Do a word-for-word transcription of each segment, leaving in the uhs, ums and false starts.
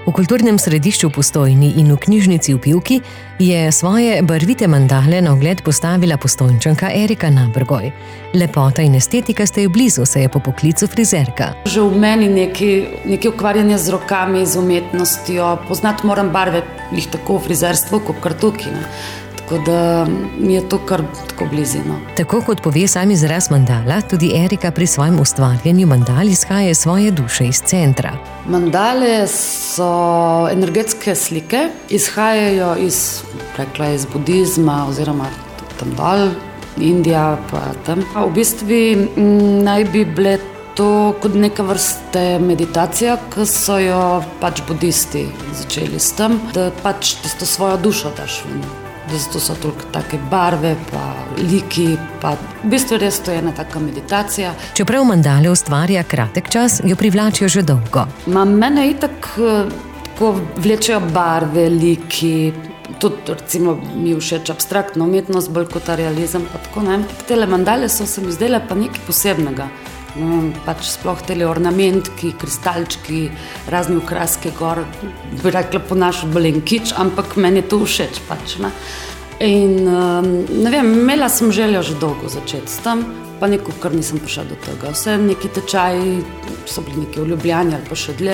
V kulturnem središču v Postojni in v knjižnici v Pivki je svoje barvite mandale na ogled postavila Postojnčanka Erika Nabergoj. Lepota in estetika sta ji blizu, saj je po poklicu frizerka. Že v meni nekaj, nekaj ukvarjanja z rokami, z umetnostjo, poznati moram barve, jih tako v frizerstvu, kot kar tukaj, ne. Tako da mi je to kar tako blizino. Tako kot pove sam izraz mandala, tudi Erika pri svojem ustvarjanju mandal izhaja svoje duše iz centra. Mandale so energetske slike, izhajajo iz, rekla, iz budizma oziroma tam dol, Indija pa tam. V bistvu naj bi bile to kot neka vrste meditacija, ki so jo pač budisti začeli s tem, da pač tisto svojo dušo daš v njo. Da zato so toliko take barve, pa liki, pa v bistvu res to je ena taka meditacija. Čeprav mandale ustvarja kratek čas, jo privlačijo že dolgo. Ma mene itak tako vlečejo barve, liki, tudi recimo mi všeč abstraktna umetnost, bolj kot realizem, pa tako ne. Tele mandale so se mi zdele pa nekaj posebnega. No, pač sploh tele ornamentki, kristalčki, razni okraske gor, bi rekla po našu balenkič, ampak meni je to všeč pač, ne. In ne vem, imela sem željo že dolgo začeti s tem, pa neko kar nisem prišla do tega. Vse neki tečaji so bili neki v Ljubljani ali pa še dlje,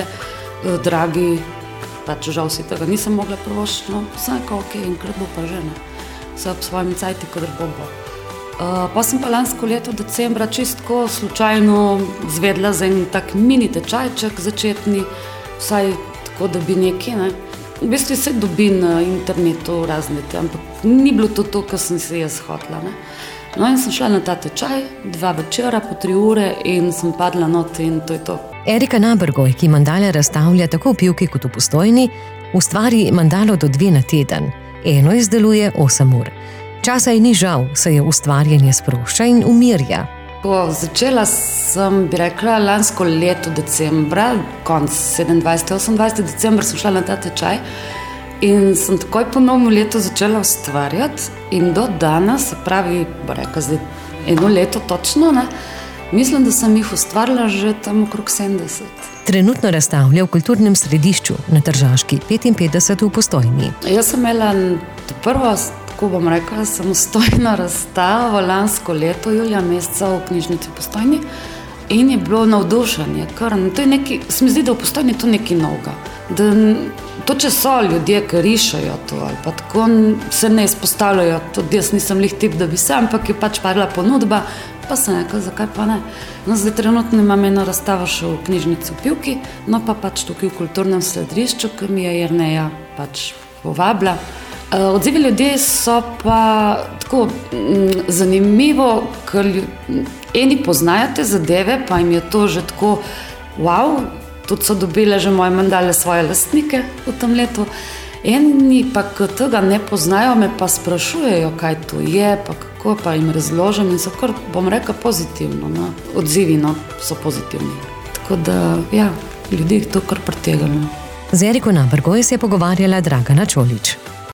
dragi, pač žal si tega nisem mogla privoščiti, no, vse nekaj ok, enkrat bo pa že, ne. Vse ob svojem cajti, kadar bo bo. Uh, pa sem pa lansko leto decembra čistko slučajno zvedla za en tak mini tečajček začetni, vsaj tako, da bi nekaj, ne. V bistvu se dobi na internetu razne te, ampak ni bilo to to, kar sem si jaz hotela, ne. No in sem šla na ta tečaj, dva večera po tri ure in sem padla not in to je to. Erika Nabergoj, ki mandale razstavlja tako v Pivki kot v Postojni, ustvari mandalo do dve na teden. Eno izdeluje osem ur. Časa ji ni žal, saj je ustvarjanje sprošča in umirja. Ko začela sem, bi rekla, lansko leto decembra, konc sedemindvajsetega osemindvajsetega decembra sem šla na ta tečaj in sem takoj po novem letu začela ustvarjati in do danes, se pravi, bo rekla zdaj eno leto točno, ne, mislim, da sem jih ustvarila že tam okrog sedemdeset. Trenutno razstavlja v kulturnem središču na Tržaški petinpetdeset v Postojni. Jaz sem imela prvo, tako bom rekla, samostojno razstavo lansko leto, julija meseca v knjižnici v Postojni in je bilo navdušenje, kar to je nekaj, se mi zdi, da v Postojni je to nekaj novega. Da to, če so ljudje, ki rišajo to ali pa tako, se ne izpostavljajo, tudi jaz nisem lih tip, da bi se, ampak je pač padla ponudba, pa sem rekla, zakaj pa ne. No, zdaj trenutno imam eno razstavo še v knjižnici v Pivki, no pa pač tukaj v kulturnem središču, ki mi je Jerneja pač povabila. Odzivi ljudje so pa tako m, zanimivo, ker eni poznajo te zadeve, pa jim je to že tako wow, tudi so dobile že moje mandale svoje lastnike v tem letu. Eni pa, ki tega ne poznajo, me pa sprašujejo, kaj to je, pa kako, pa jim razložim in so kar, bom rekla, pozitivno, no. Odzivi, no, so pozitivni. Tako da, ja, ljudi to kar pritegalo. Z Eriko Nabergoj se je pogovarjala Dragana Čolić.